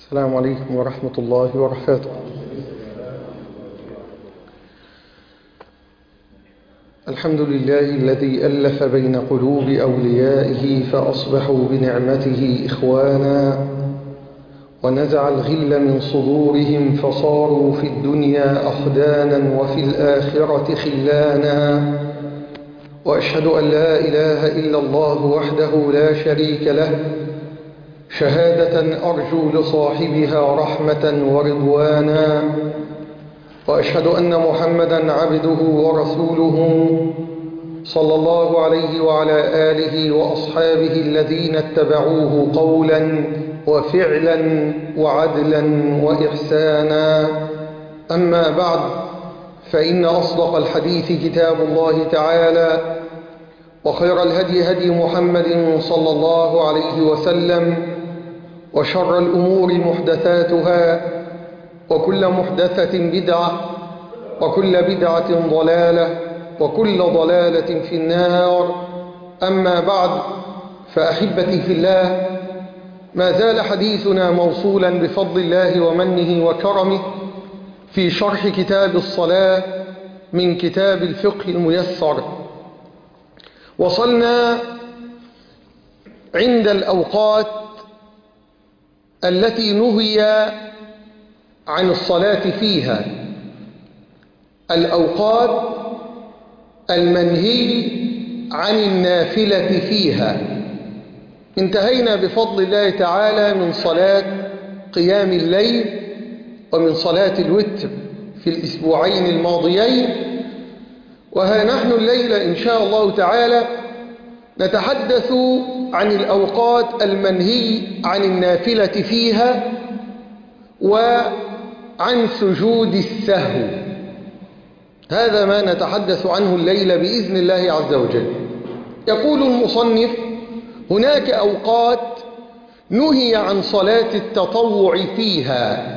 السلام عليكم ورحمة الله وبركاته. الحمد لله الذي ألف بين قلوب أوليائه فأصبحوا بنعمته إخوانا، ونزع الغل من صدورهم فصاروا في الدنيا أخدانا وفي الآخرة خلانا. وأشهد أن لا إله إلا الله وحده لا شريك له، شهادة أرجو لصاحبها رحمة ورضوانا. وأشهد أن محمدا عبده ورسوله صلى الله عليه وعلى آله وأصحابه الذين اتبعوه قولا وفعلا وعدلا وإحسانا. أما بعد، فإن أصدق الحديث كتاب الله تعالى، وخير الهدي هدي محمد صلى الله عليه وسلم، وشر الأمور محدثاتها، وكل محدثة بدعة، وكل بدعة ضلالة، وكل ضلالة في النار. أما بعد، فأحبتي في الله، ما زال حديثنا موصولا بفضل الله ومنه وكرمه في شرح كتاب الصلاة من كتاب الفقه الميسر. وصلنا عند الأوقات التي نهي عن الصلاة فيها، الأوقات المنهي عن النافلة فيها. انتهينا بفضل الله تعالى من صلاة قيام الليل ومن صلاة الوتر في الأسبوعين الماضيين، وها نحن الليلة إن شاء الله تعالى نتحدث عن الأوقات المنهي عن النافلة فيها وعن سجود السهو. هذا ما نتحدث عنه الليلة بإذن الله عز وجل. يقول المصنف: هناك أوقات نهي عن صلاة التطوع فيها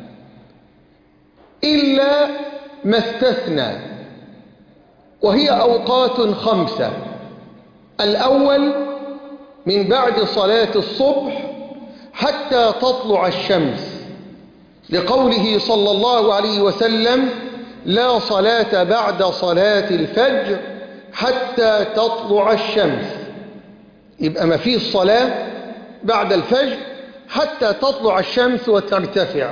إلا ما استثنى، وهي أوقات 5. الأول من بعد صلاة الصبح حتى تطلع الشمس، لقوله صلى الله عليه وسلم: لا صلاة بعد صلاة الفجر حتى تطلع الشمس. يبقى ما فيه الصلاة بعد الفجر حتى تطلع الشمس وترتفع.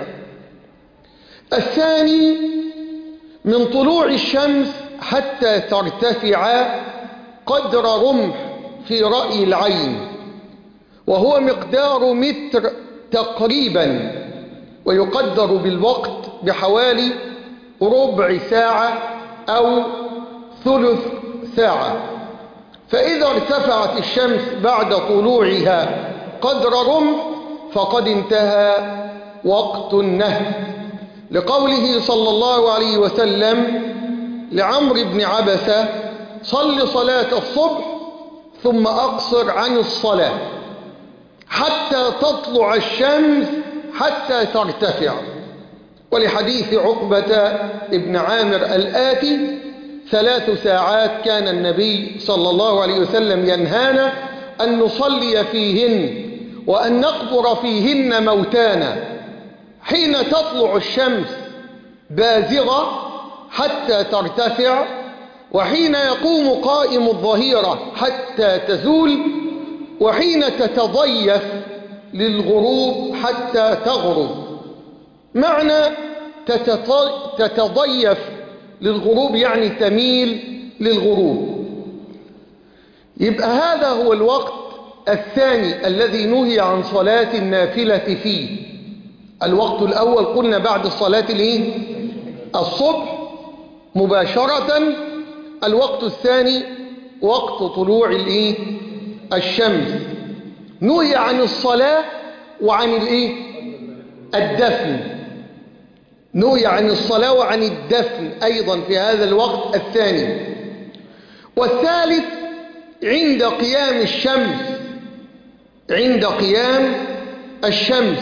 الثاني من طلوع الشمس حتى ترتفع قدر رمح في رأي العين، وهو مقدار متر تقريبا، ويقدر بالوقت بحوالي ربع ساعة أو ثلث ساعة. فإذا ارتفعت الشمس بعد طلوعها قدر رمح فقد انتهى وقت النهي، لقوله صلى الله عليه وسلم لعمرو بن عبسة: صل صلاة الصبح ثم أقصر عن الصلاة حتى تطلع الشمس حتى ترتفع. ولحديث عقبة بن عامر الآتي: 3 ساعات كان النبي صلى الله عليه وسلم ينهانا أن نصلي فيهن وأن نقبر فيهن موتانا، حين تطلع الشمس بازغة حتى ترتفع، وحين يقوم قائم الظهيرة حتى تزول، وحين تتضيف للغروب حتى تغرب. معنى تتضيف للغروب يعني تميل للغروب. يبقى هذا هو الوقت الثاني الذي نهي عن صلاة النافلة فيه. الوقت الأول قلنا بعد الصلاة الصبح مباشرة. الوقت الثاني وقت طلوع الشمس. نهي عن الصلاة وعن الدفن. نهي عن الصلاة وعن الدفن أيضا في هذا الوقت الثاني. والثالث عند قيام الشمس. عند قيام الشمس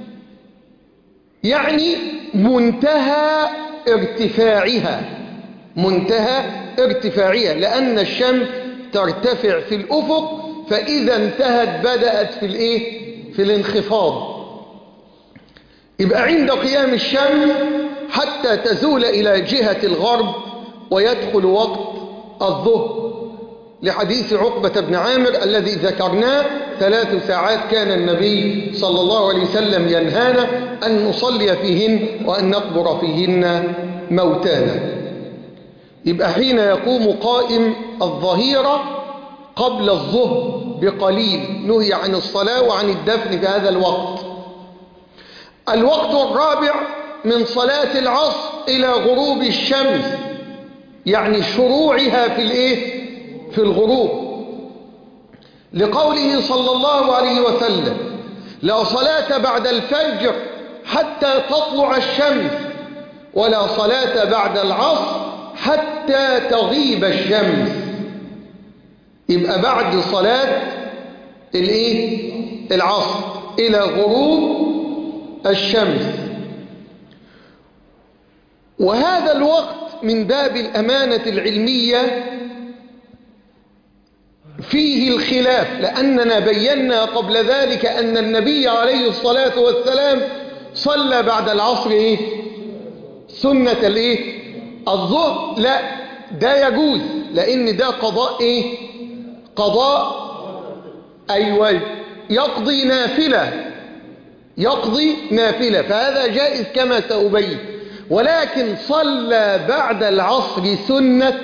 يعني منتهى ارتفاعها، منتهى ارتفاعها، لأن الشمس ترتفع في الأفق، فإذا انتهت بدأت في الانخفاض. يبقى عند قيام الشمس حتى تزول إلى جهة الغرب ويدخل وقت الظهر، لحديث عقبة بن عامر الذي ذكرناه 3 ساعات كان النبي صلى الله عليه وسلم ينهانا أن نصلي فيهن وأن نقبر فيهن موتانا. يبقى حين يقوم قائم الظهيرة قبل الظهر بقليل نهي عن الصلاة وعن الدفن في هذا الوقت. الوقت الرابع من صلاة العصر إلى غروب الشمس، يعني شروعها في الغروب، لقوله صلى الله عليه وسلم: لا صلاة بعد الفجر حتى تطلع الشمس، ولا صلاة بعد العصر حتى تغيب الشمس. يبقى بعد صلاة العصر إلى غروب الشمس. وهذا الوقت من باب الأمانة العلمية فيه الخلاف، لأننا بينا قبل ذلك أن النبي عليه الصلاة والسلام صلى بعد العصر سنة الظهر. لا، ده يجوز، لأن ده قضاء قضاء أيوة، يقضي نافلة، فهذا جائز كما سأبين. ولكن صلى بعد العصر سنة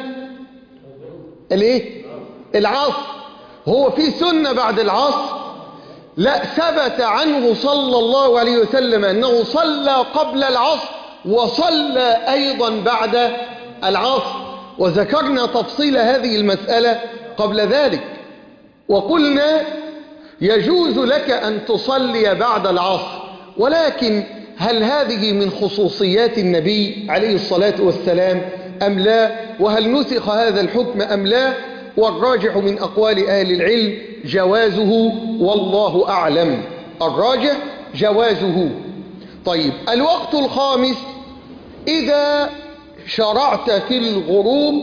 العصر. هو في سنة بعد العصر؟ لا، ثبت عنه صلى الله عليه وسلم أنه صلى قبل العصر وصلى أيضا بعد العصر، وذكرنا تفصيل هذه المسألة قبل ذلك، وقلنا يجوز لك أن تصلي بعد العصر، ولكن هل هذه من خصوصيات النبي عليه الصلاة والسلام أم لا؟ وهل نسخ هذا الحكم أم لا؟ والراجح من أقوال أهل العلم جوازه، والله أعلم. الراجح جوازه. طيب، الوقت الخامس: إذا شرعت في الغروب،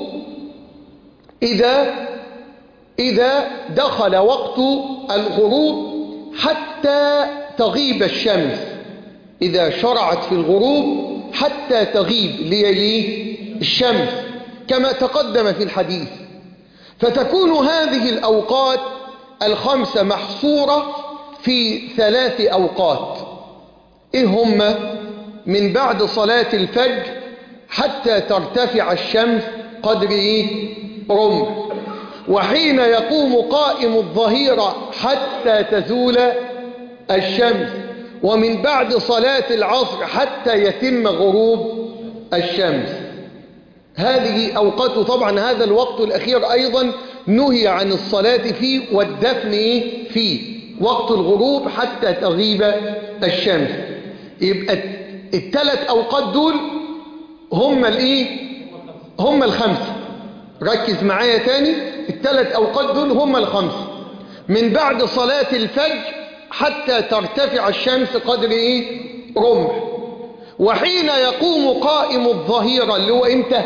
إذا دخل وقت الغروب حتى تغيب الشمس، إذا شرعت في الغروب حتى تغيب الشمس كما تقدم في الحديث، فتكون هذه الأوقات الخمسة محصورة في 3 أوقات. إيه هم؟ من بعد صلاة الفجر حتى ترتفع الشمس قدر رمح، وحين يقوم قائم الظهيرة حتى تزول الشمس، ومن بعد صلاة العصر حتى يتم غروب الشمس. هذه أوقات. طبعا هذا الوقت الأخير أيضا نهي عن الصلاة فيه والدفن فيه، وقت الغروب حتى تغيب الشمس. يبقى ال3 أوقات دول هم الخمسة. ركز معايا تاني، ال3 أوقات دول هم الخمسة: من بعد صلاة الفجر حتى ترتفع الشمس قدر رمح، وحين يقوم قائم الظهيرة اللي هو امتى؟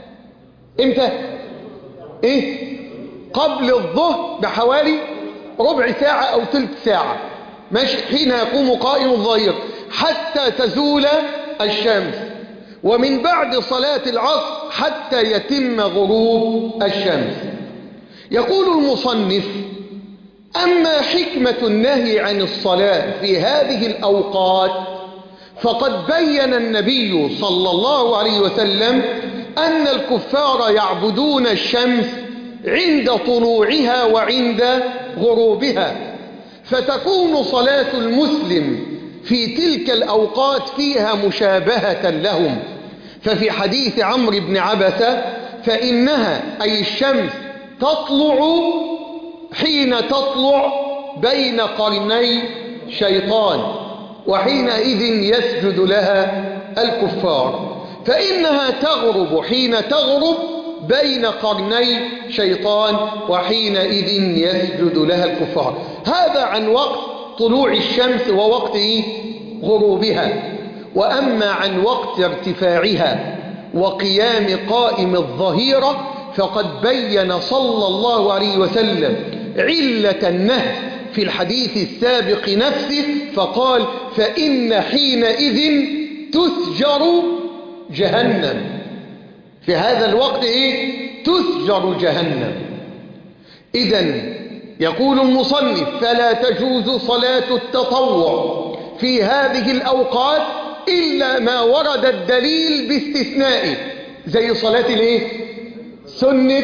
قبل الظهر بحوالي ربع ساعة أو ثلث ساعة، ماشي. حين يقوم قائم الظهيرة حتى تزول الشمس، ومن بعد صلاة العصر حتى يتم غروب الشمس. يقول المصنف: أما حكمة النهي عن الصلاة في هذه الأوقات فقد بين النبي صلى الله عليه وسلم أن الكفار يعبدون الشمس عند طلوعها وعند غروبها، فتكون صلاة المسلم في تلك الأوقات فيها مشابهة لهم. ففي حديث عمرو بن عبسة: فإنها أي الشمس تطلع حين تطلع بين قرني شيطان، وحينئذ يسجد لها الكفار، فإنها تغرب حين تغرب بين قرني شيطان، وحينئذ يسجد لها الكفار. هذا عن وقت طلوع الشمس ووقت غروبها. وأما عن وقت ارتفاعها وقيام قائم الظهيرة فقد بين صلى الله عليه وسلم علة النهي في الحديث السابق نفسه فقال فإن حينئذ تسجر جهنم. في هذا الوقت تسجر جهنم. إذن يقول المصنف فلا تجوز صلاة التطوع في هذه الأوقات إلا ما ورد الدليل باستثنائه، زي صلاة سنة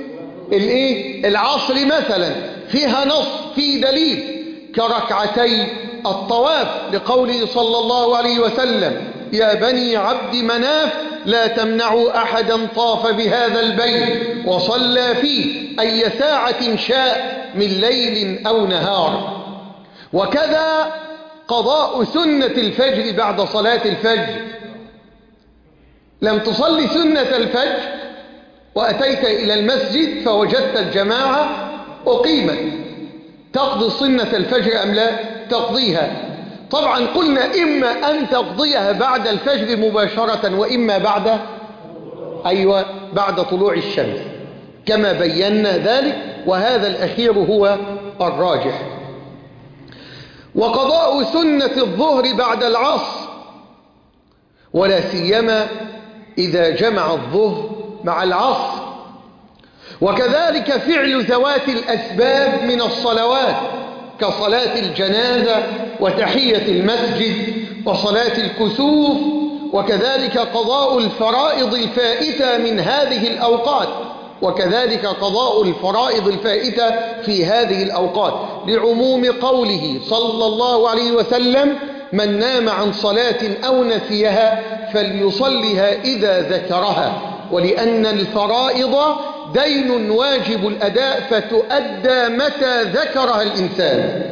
العصر مثلا فيها نص في دليل، كركعتي الطواف لقوله صلى الله عليه وسلم يا بني عبد مناف لا تمنعوا أحدا طاف بهذا البيت وصلى فيه أي ساعة شاء من ليل أو نهار. وكذا قضاء سنة الفجر بعد صلاة الفجر، لم تصلي سنة الفجر وأتيت إلى المسجد فوجدت الجماعة أقيمت، تقضي سنة الفجر أم لا تقضيها؟ طبعا قلنا إما أن تقضيها بعد الفجر مباشرة وإما بعد طلوع الشمس كما بينا ذلك، وهذا الأخير هو الراجح. وقضاء سنة الظهر بعد العصر، ولا سيما إذا جمع الظهر مع العصر، وكذلك فعل ذوات الأسباب من الصلوات كصلاة الجنازة وتحية المسجد وصلاة الكسوف، وكذلك قضاء الفرائض الفائتة من هذه الأوقات، وكذلك قضاء الفرائض الفائتة في هذه الأوقات لعموم قوله صلى الله عليه وسلم من نام عن صلاة أو نسيها فليصلها إذا ذكرها، ولأن الفرائض دين واجب الأداء فتؤدى متى ذكرها الإنسان.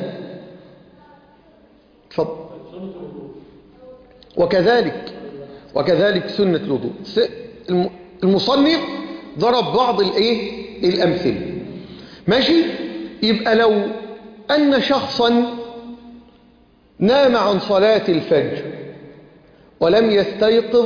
تفضل. وكذلك سنة الوضوء. المصنف ضرب بعض الأمثلة، ماشي؟ يبقى لو أن شخصا نام عن صلاة الفجر ولم يستيقظ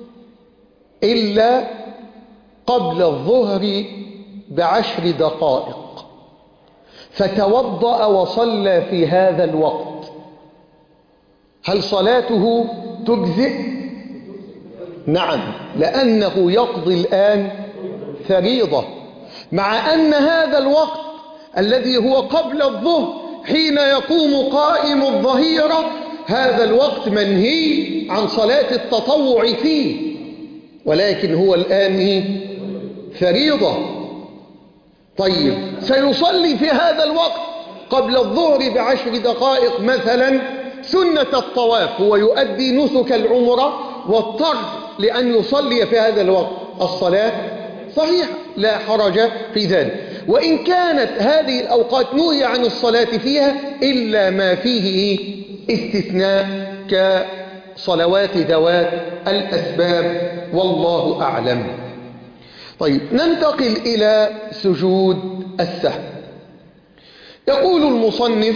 إلا قبل الظهر ب10 دقائق فتوضأ وصلى في هذا الوقت، هل صلاته تجزئ؟ نعم، لأنه يقضي الآن فريضة، مع أن هذا الوقت الذي هو قبل الظهر حين يقوم قائم الظهيرة هذا الوقت منهي عن صلاة التطوع فيه، ولكن هو الآن فريضة. طيب سيصلي في هذا الوقت قبل الظهر ب10 دقائق مثلا سنة الطواف، هو يؤدي نسك العمرة واضطر لأن يصلي في هذا الوقت، الصلاة صحيح لا حرج في ذلك، وإن كانت هذه الأوقات نهي عن الصلاة فيها إلا ما فيه استثناء كصلوات ذوات الأسباب، والله أعلم. طيب ننتقل إلى سجود السهو. يقول المصنف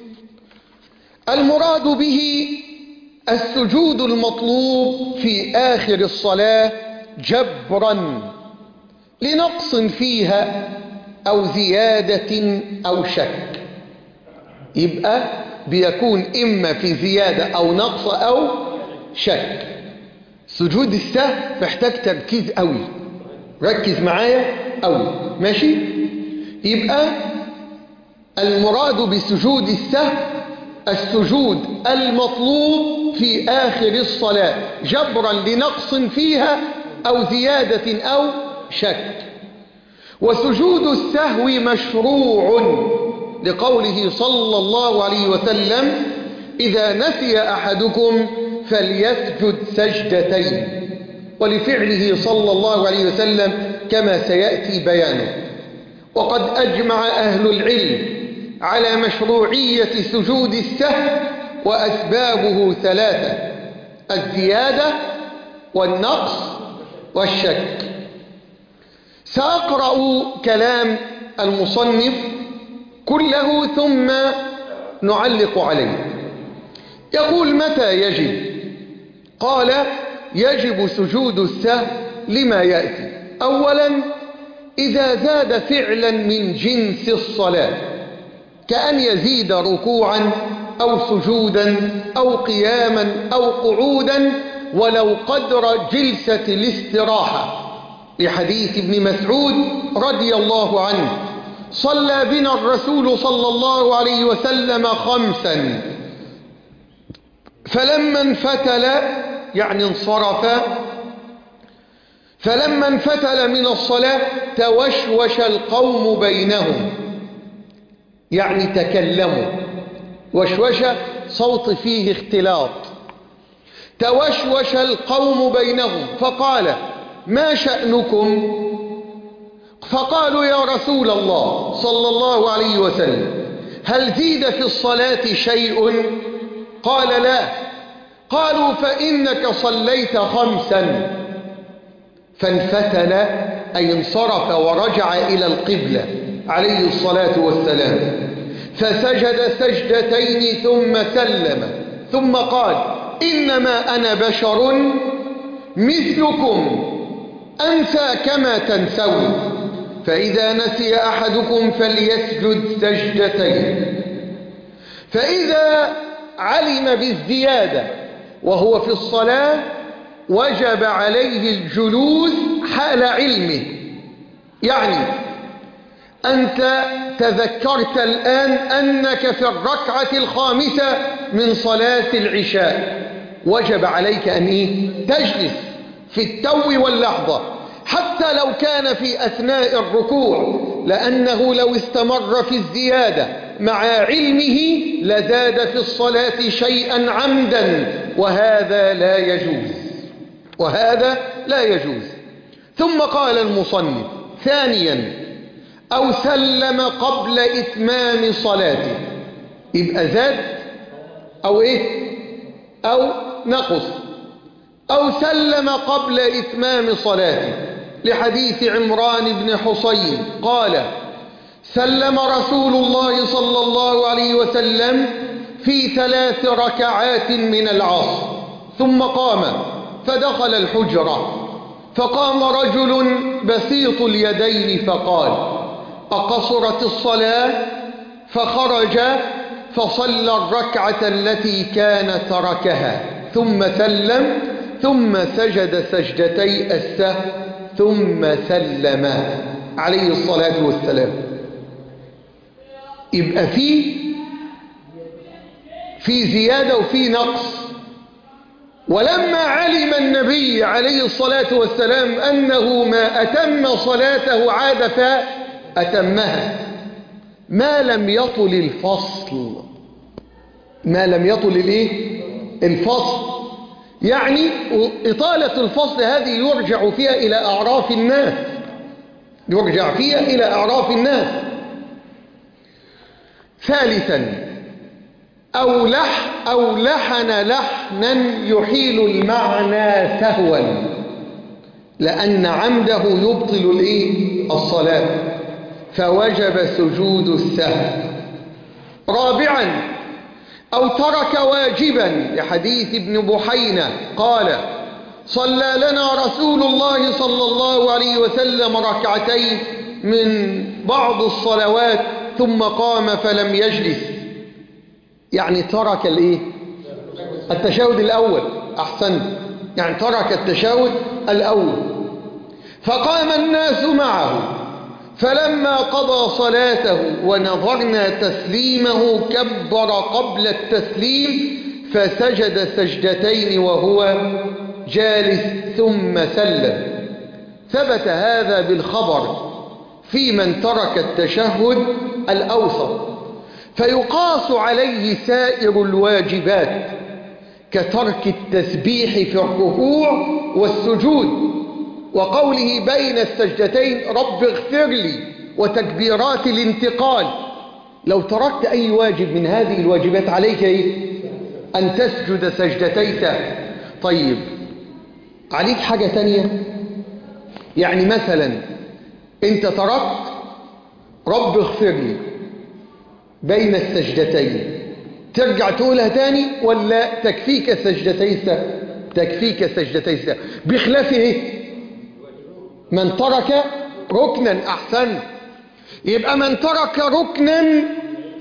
المراد به السجود المطلوب في آخر الصلاة جبرا لنقص فيها أو زيادة أو شك، يبقى بيكون إما في زيادة أو نقص أو شك. سجود السهو محتاج تركيز قوي، ركز معايا قوي، ماشي؟ يبقى المراد بسجود السهو السجود المطلوب في آخر الصلاة جبرا لنقص فيها أو زيادة أو شك. وسجود السهو مشروع لقوله صلى الله عليه وسلم إذا نسي أحدكم فليسجد سجدتين، ولفعله صلى الله عليه وسلم كما سيأتي بيانه. وقد أجمع أهل العلم على مشروعية سجود السهو وأسبابه 3: الزيادة والنقص والشك. سأقرأ كلام المصنف كله ثم نعلق عليه. يقول متى يجب؟ قال يجب سجود السهو لما يأتي. أولا إذا زاد فعلا من جنس الصلاة، كأن يزيد ركوعا أو سجودا أو قياما أو قعودا ولو قدر جلسة الاستراحة، لحديث ابن مسعود رضي الله عنه: صلى بنا الرسول صلى الله عليه وسلم 5 فلما انفتل، يعني انصرف، فلما انفتل من الصلاة توشوش القوم بينهم، يعني تكلموا. وشوشة صوت فيه اختلاط. توشوش القوم بينهم فقال: ما شأنكم؟ فقالوا: يا رسول الله صلى الله عليه وسلم هل زيد في الصلاة شيء؟ قال: لا. قالوا: فإنك صليت 5. فانفتل أي انصرف ورجع إلى القبلة عليه الصلاة والسلام، فسجد سجدتين ثم سلم، ثم قال: إنما أنا بشر مثلكم أنسى كما تنسون، فإذا نسي أحدكم فليسجد سجدتين. فإذا علم بالزيادة وهو في الصلاة وجب عليه الجلوس حال علمه. يعني أنت تذكرت الآن أنك في الركعة 5 من صلاة العشاء، وجب عليك أن تجلس في التو واللحظة، حتى لو كان في أثناء الركوع، لأنه لو استمر في الزيادة مع علمه لزاد في الصلاة شيئا عمدا، وهذا لا يجوز، وهذا لا يجوز. ثم قال المصنف: ثانيا: أو سلم قبل إتمام صلاته، يبقى زاد أو أو نقص، أو سلم قبل إتمام صلاته، لحديث عمران بن حصين قال: سلم رسول الله صلى الله عليه وسلم في 3 ركعات من العصر، ثم قام فدخل الحجرة، فقام رجل بسيط اليدين فقال: أقصرت الصلاة؟ فخرج فصلى الركعة التي كان تركها، ثم سلم، ثم سجد سجدتي السهو، ثم سلم عليه الصلاة والسلام. يبقى في زيادة وفي نقص. ولما علم النبي عليه الصلاة والسلام أنه ما أتم صلاته عاد فأتمها، ما لم يطل الفصل، ما لم يطل الفصل. يعني إطالة الفصل هذه يرجع فيها إلى أعراف الناس، يرجع فيها إلى أعراف الناس. ثالثا: أو لحن لحنا يحيل المعنى سهوا، لأن عمده يبطل الصلاة، فوجب سجود السهو. رابعا: أو ترك واجبا، لحديث ابن بحينة قال: صلى لنا رسول الله صلى الله عليه وسلم 2 من بعض الصلوات ثم قام فلم يجلس، يعني ترك التشهد الأول. أحسن، يعني ترك التشهد الأول، فقام الناس معه، فلما قضى صلاته ونظرنا تسليمه كبر قبل التسليم فسجد سجدتين وهو جالس ثم سلم. ثبت هذا بالخبر في من ترك التشهد الأوسط، فيقاس عليه سائر الواجبات كترك التسبيح في الركوع والسجود، وقوله بين السجدتين رب اغفر لي، وتكبيرات الانتقال. لو تركت أي واجب من هذه الواجبات عليك أن تسجد سجدتي سهو. طيب، عليك حاجة تانية، يعني مثلا انت تركت رب اغفر لي بين السجدتين، ترجع تقولها تاني ولا تكفيك سجدتي سهو؟ تكفيك سجدتي سهو، بخلاف من ترك ركنا. أحسن، يبقى من ترك ركنا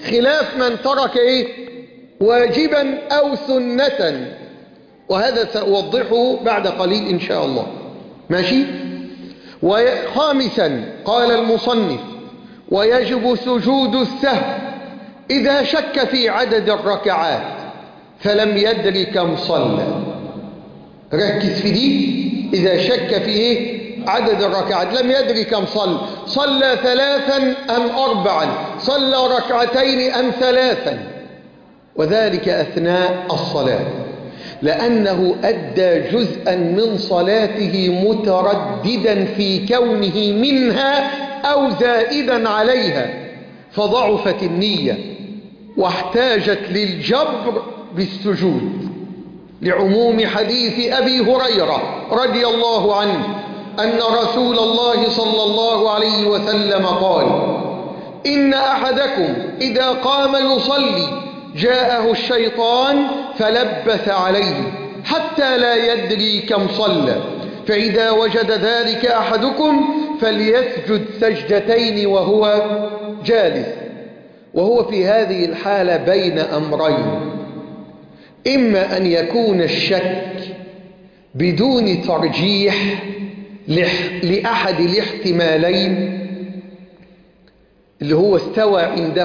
خلاف من ترك واجبا أو سنة، وهذا سأوضحه بعد قليل إن شاء الله. ماشي. وخامسا قال المصنف: ويجب سجود السهو إذا شك في عدد الركعات فلم يدر كم صلى. ركز في دي. إذا شك في عدد الركعات لم يدر كم صلى 3 أم 4، صلى 2 أم 3، وذلك أثناء الصلاة، لأنه أدى جزءا من صلاته مترددا في كونه منها أو زائدا عليها، فضعفت النية واحتاجت للجبر بالسجود، لعموم حديث أبي هريرة رضي الله عنه أن رسول الله صلى الله عليه وسلم قال: إن أحدكم إذا قام يصلي جاءه الشيطان فلبس عليه حتى لا يدري كم صلى، فإذا وجد ذلك أحدكم فليسجد سجدتين وهو جالس. وهو في هذه الحالة بين أمرين: إما أن يكون الشك بدون ترجيح لأحد الاحتمالين، اللي هو استوى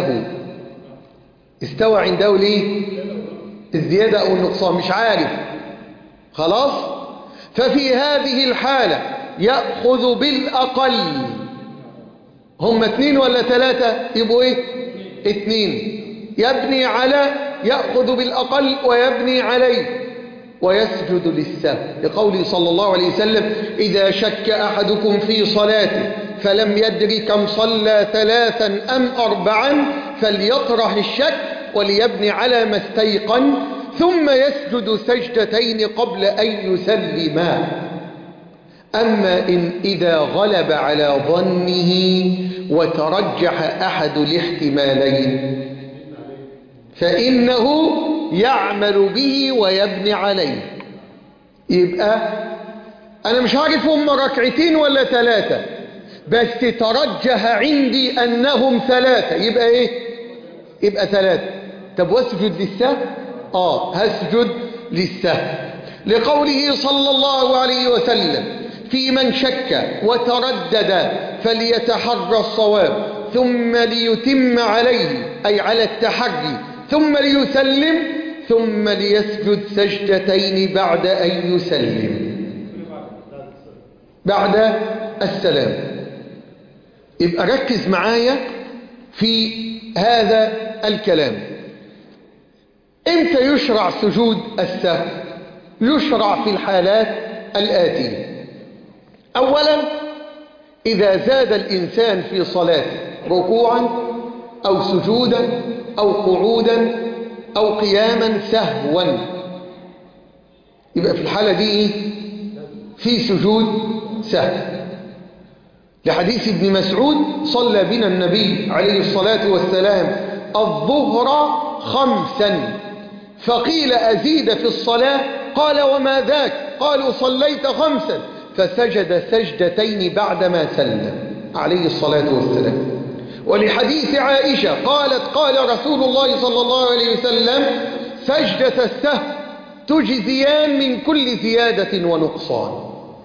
عنده ليه؟ الزيادة أو النقصان، مش عارف خلاص. ففي هذه الحالة يأخذ بالأقل. هم 2 ولا 3؟ يبقوا 2. يبني على، يأخذ بالأقل ويبني عليه، ويسجد للسهو، لقوله صلى الله عليه وسلم: إذا شك أحدكم في صلاته فلم يدر كم صلى 3 أم 4 فليطرح الشك وليبني على ما استيقن، ثم يسجد سجدتين قبل أن يسلما. أما إذا غلب على ظنه وترجح أحد الاحتمالين فإنه يعمل به ويبني عليه. يبقى أنا مش عارف هم 2 ولا 3، بس ترجح عندي أنهم 3، يبقى يبقى 3. طب واسجد للسهو؟ هسجد للسهو، لقوله صلى الله عليه وسلم: في من شك وتردد فليتحرى الصواب ثم ليتم عليه، أي على التحري، ثم ليسلم، ثم ليسجد سجدتين بعد أن يسلم، بعد السلام. يبقى ركز معايا في هذا الكلام. إمتى يشرع سجود السهو؟ يشرع في الحالات الآتية: أولا، إذا زاد الإنسان في صلاته ركوعا أو سجودا أو قعودا أو قياما سهوا، يبقى في الحالة دي في سجود سهو، لحديث ابن مسعود: صلى بنا النبي عليه الصلاة والسلام الظهر 5 فقيل أزيد في الصلاة؟ قال: وما ذاك؟ قالوا: صليت 5، فسجد سجدتين بعدما سلم عليه الصلاة والسلام. ولحديث عائشة قالت: قال رسول الله صلى الله عليه وسلم: سجدة السهو تجزيان من كل زيادة ونقصان.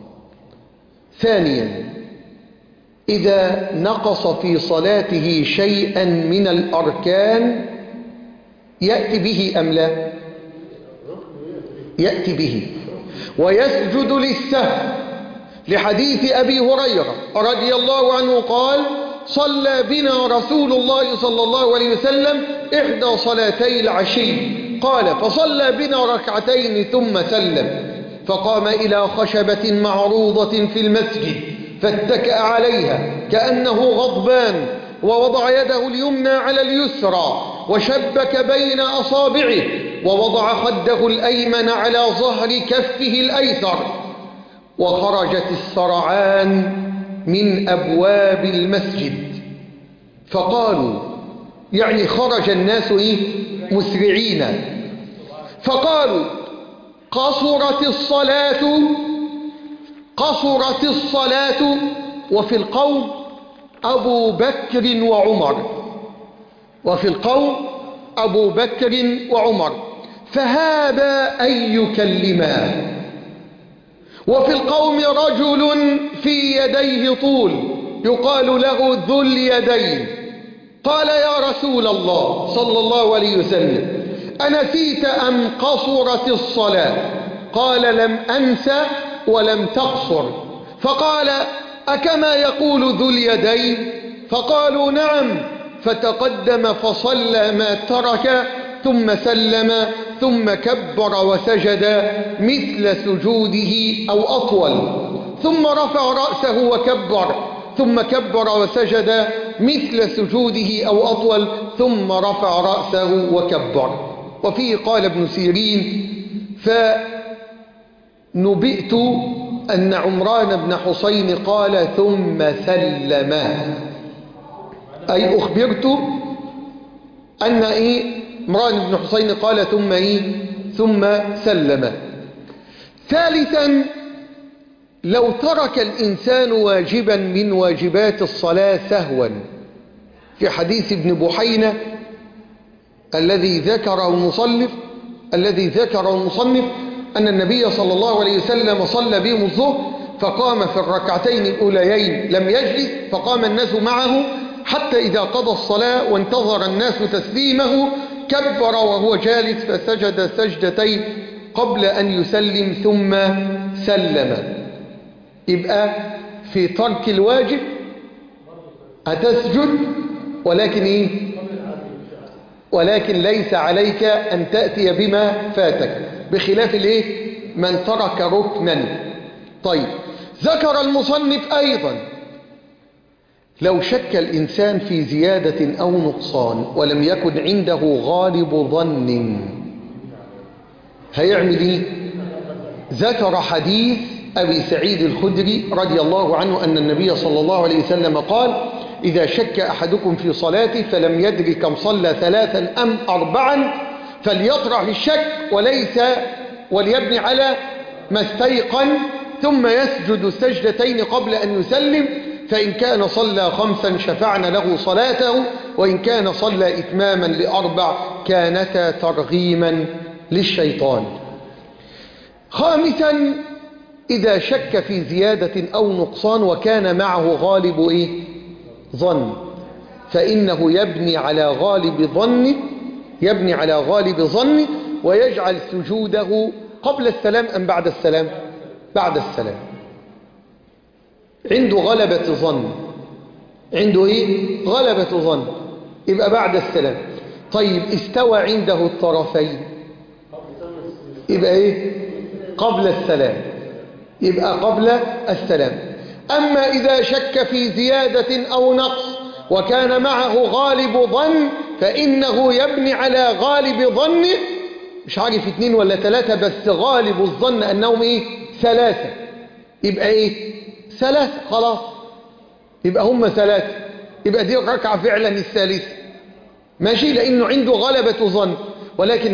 ثانيا، إذا نقص في صلاته شيئا من الأركان يأتي به أم لا؟ يأتي به ويسجد للسهو، لحديث أبي هريرة رضي الله عنه قال: صلى بنا رسول الله صلى الله عليه وسلم 1 صلاتي العشي، قال: فصلى بنا 2 ثم سلم، فقام إلى خشبة معروضة في المسجد فاتكأ عليها كأنه غضبان، ووضع يده اليمنى على اليسرى وشبك بين أصابعه، ووضع خده الأيمن على ظهر كفه الأيسر، وخرجت السرعان من أبواب المسجد، فقالوا، يعني خرج الناس مسرعين، فقالوا: قصرت الصلاة. وفي القوم أبو بكر وعمر. وفي القوم أبو بكر وعمر فهابا أن يكلما. وفي القوم رجل في يديه طول يقال له ذو اليدين، قال يا رسول الله صلى الله عليه وسلم أنسيت أم قصرت الصلاة؟ قال لم أنس ولم تقصر. فقال أكما يقول ذو اليدين؟ فقالوا نعم. فتقدم فصلى ما ترك ثم سلم ثم كبر وسجد مثل سجوده أو أطول، ثم رفع رأسه وكبر ثم كبر وسجد مثل سجوده أو أطول ثم رفع رأسه وكبر. وفيه قال ابن سيرين فنبئت أن عمران بن حسين قال ثم سلم، أي أخبرت أن عمران بن حسين قال ثم سلم. ثالثا لو ترك الإنسان واجبا من واجبات الصلاة سهوا، في حديث ابن بحينة الذي ذكره المصنف أن النبي صلى الله عليه وسلم صلى بهم الظهر فقام في الركعتين الأوليين لم يجلس، فقام الناس معه حتى إذا قضى الصلاة وانتظر الناس تسليمه كبر وهو جالس فسجد سجدتين قبل أن يسلم ثم سلم. يبقى في ترك الواجب هتسجد ولكن ليس عليك أن تأتي بما فاتك، بخلاف من ترك ركنا. طيب ذكر المصنف أيضا لو شك الإنسان في زيادة أو نقصان ولم يكن عنده غالب ظن هيعمل ذكر حديث أبي سعيد الخدري رضي الله عنه أن النبي صلى الله عليه وسلم قال إذا شك أحدكم في صلاته فلم يدري كم صلى 3 أم 4 فليطرح الشك وليبني على ما استيقن ثم يسجد السجدتين قبل أن يسلم، فإن كان صلى 5 شفعنا له صلاته، وإن كان صلى إتماما ل4 كانتا ترغيما للشيطان. خامسا إذا شك في زيادة أو نقصان وكان معه غالب ظن فإنه يبني على غالب ظن ويجعل سجوده قبل السلام أم بعد السلام؟ بعد السلام. عنده غلبة ظن يبقى بعد السلام. طيب استوى عنده الطرفين يبقى قبل السلام، يبقى قبل السلام. أما إذا شك في زيادة أو نقص وكان معه غالب ظن فإنه يبني على غالب ظنه، مش عارف 2 ولا 3 بس غالب الظن أنهم 3، يبقى 3 خلاص، يبقى هم 3، يبقى دي الركعة فعلا الثالثة ماشي، لأنه عنده غلبة ظن، ولكن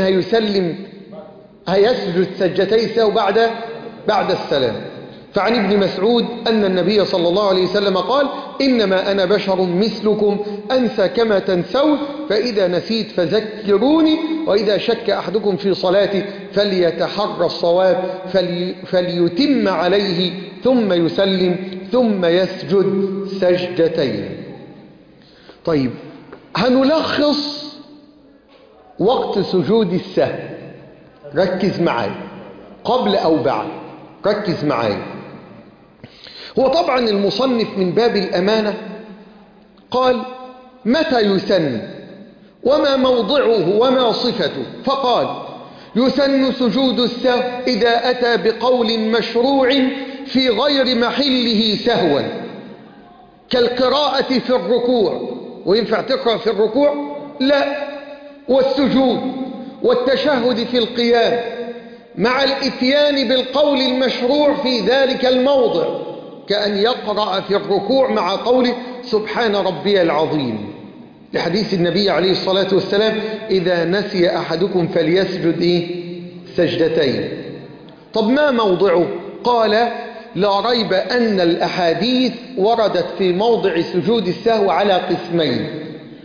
هيسجد سجدتي سهو بعد السلام. فعن ابن مسعود أن النبي صلى الله عليه وسلم قال إنما أنا بشر مثلكم أنسى كما تنسون، فإذا نسيت فذكروني، وإذا شك أحدكم في صلاته فليتحرى الصواب فليتم عليه ثم يسلم ثم يسجد سجدتين. طيب هنلخص وقت سجود السهو، ركز معي قبل أو بعد، ركز معي. هو طبعا المصنف من باب الأمانة قال متى يسن وما موضعه وما صفته، فقال يسن سجود السهو إذا أتى بقول مشروع في غير محله سهوا كالقراءة في الركوع، وينفع تقرأ في الركوع؟ لا، والسجود والتشهد في القيام مع الاتيان بالقول المشروع في ذلك الموضع، كأن يقرأ في الركوع مع قوله سبحان ربي العظيم، لحديث النبي عليه الصلاة والسلام إذا نسي أحدكم فليسجد سجدتين. طب ما موضعه؟ قال لا ريب أن الأحاديث وردت في موضع سجود السهو على قسمين،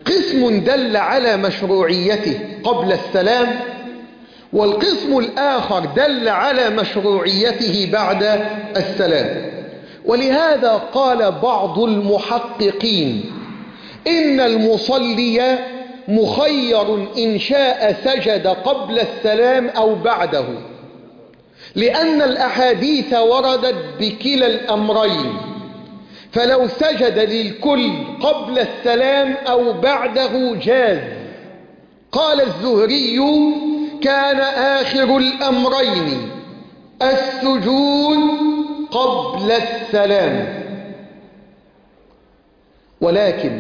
قسم دل على مشروعيته قبل السلام، والقسم الآخر دل على مشروعيته بعد السلام. ولهذا قال بعض المحققين إن المصلي مخير إن شاء سجد قبل السلام أو بعده، لأن الأحاديث وردت بكلا الأمرين، فلو سجد للكل قبل السلام أو بعده جاز. قال الزهري كان آخر الأمرين السجود قبل السلام. ولكن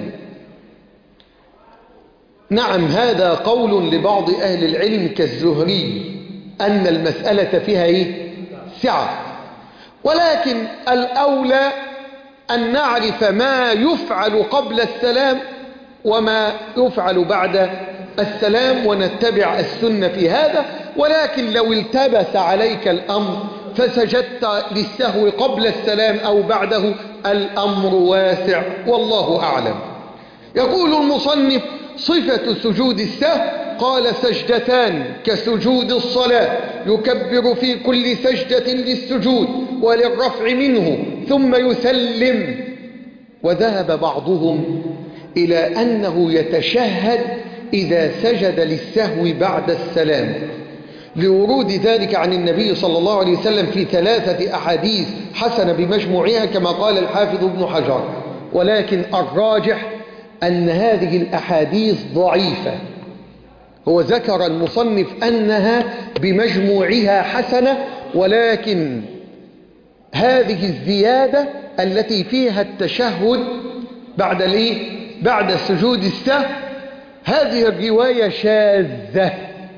نعم، هذا قول لبعض أهل العلم كالزهري أن المسألة فيها سعة، ولكن الأولى أن نعرف ما يفعل قبل السلام وما يفعل بعد السلام ونتبع السنة في هذا. ولكن لو التبس عليك الأمر فسجدت للسهو قبل السلام أو بعده، الأمر واسع والله أعلم. يقول المصنف: صفة سجود السهو، قال: سجدتان كسجود الصلاة، يكبر في كل سجدة للسجود وللرفع منه ثم يسلم. وذهب بعضهم إلى أنه يتشهد إذا سجد للسهو بعد السلام، لورود ذلك عن النبي صلى الله عليه وسلم في 3 أحاديث حسنة بمجموعها كما قال الحافظ ابن حجر. ولكن الراجح أن هذه الأحاديث ضعيفة. هو ذكر المصنف أنها بمجموعها حسنة، ولكن هذه الزيادة التي فيها التشهد بعد سجود السهو، هذه الرواية شاذة.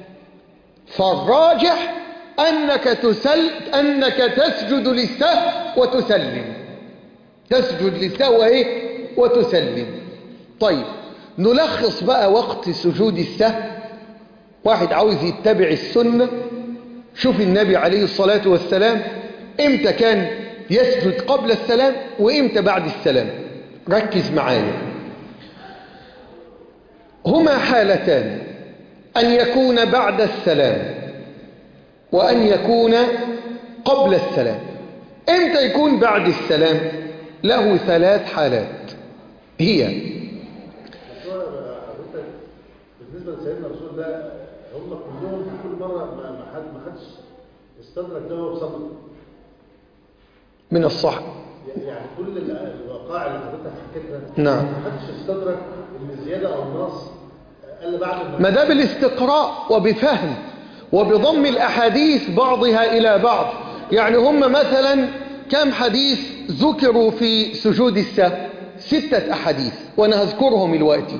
فالراجح أنك تسجد للسهو وتسلم، تسجد للسهو وتسلم. طيب، نلخص بقى وقت سجود السهو. واحد عاوز يتبع السنة، شوف النبي عليه الصلاة والسلام امتى كان يسجد قبل السلام وامتى بعد السلام. ركز معايا، هما حالتان: أن يكون بعد السلام وأن يكون قبل السلام. امتى يكون بعد السلام؟ له 3 حالات. هي بالنسبة لسيدنا رسول الله، هم كلهم في كل مرة ما حدش استدرك ده وصدق من الصح، يعني كل الوقائع اللي حضرتك حكيتها نعم، ما حدش استدرك ان الزيادة او النقص الا بعد ما ده بالاستقراء وبفهم وبضم الأحاديث بعضها إلى بعض. يعني هم مثلا كم حديث ذكروا في سجود السهو؟ 6 أحاديث، وأنا هذكرهم الوقتي.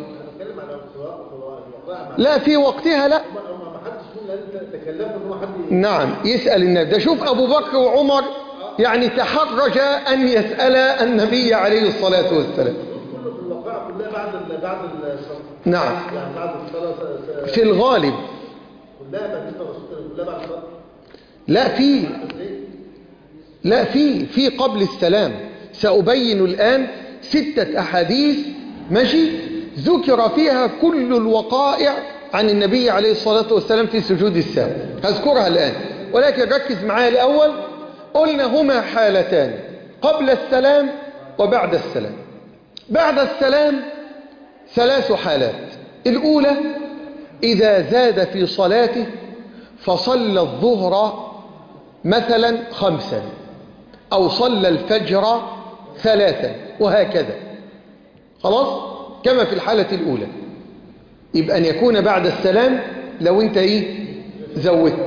لا في وقتها، لا ما حدش فينا تكلم ان هو حد نعم يسأل النبي. ده شوف أبو بكر وعمر يعني تحرج أن يسأل النبي عليه الصلاة والسلام. كله في الواقع كلها بعد الصلاة. نعم، يعني بعد الصلاة في الغالب كلها بالنسبة للرسول كلها بعد الصلاة. لا في قبل السلام. سأبين الآن 6 أحاديث ماشي ذكر فيها كل الوقائع عن النبي عليه الصلاة والسلام في سجود السهو، هذكرها الآن. ولكن ركز معايا الأول. قلنا هما حالتان: قبل السلام وبعد السلام. بعد السلام 3 حالات. الأولى: إذا زاد في صلاته فصلى الظهر مثلا 5 أو صلى الفجر 3 وهكذا، خلاص كما في الحالة الأولى. يبقى أن يكون بعد السلام لو أنت زودت.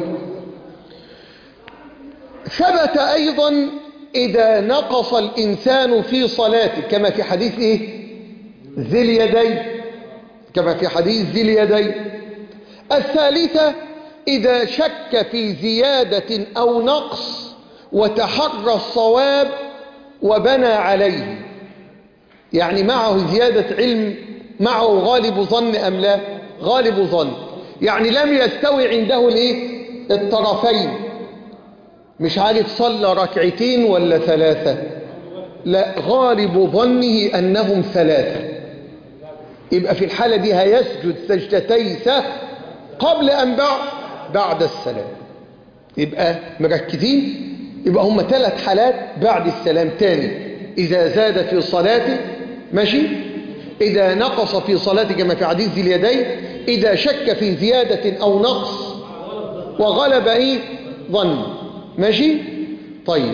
ثبت أيضا إذا نقص الإنسان في صلاته كما في حديث ذي اليدين، كما في حديث ذي اليدين. الثالثة: إذا شك في زيادة أو نقص وتحرى الصواب وبنى عليه، يعني معه زيادة علم، معه غالب ظن أم لا؟ غالب ظن، يعني لم يستوي عنده الطرفين، مش عارف صلى 2 ولا 3، لا، غالب ظنه أنهم 3. يبقى في الحالة دي هيسجد سجدتي سهو قبل أن بعد السلام. يبقى مركزين. يبقى هم 3 حالات بعد السلام. تاني، إذا زاد في صلاته، ماشي، إذا نقص في صلاته كما في حديث ذي اليدين، إذا شك في زيادة أو نقص وغلب ظن، ماشي. طيب،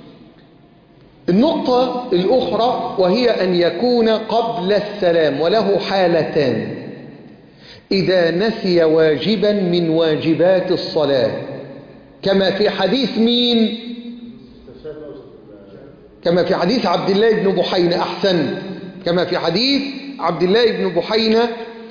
النقطة الأخرى وهي أن يكون قبل السلام، وله حالتان: إذا نسي واجبا من واجبات الصلاة، كما في حديث مين؟ كما في حديث عبد الله بن بحينة. أحسن، كما في حديث عبد الله بن بحينة.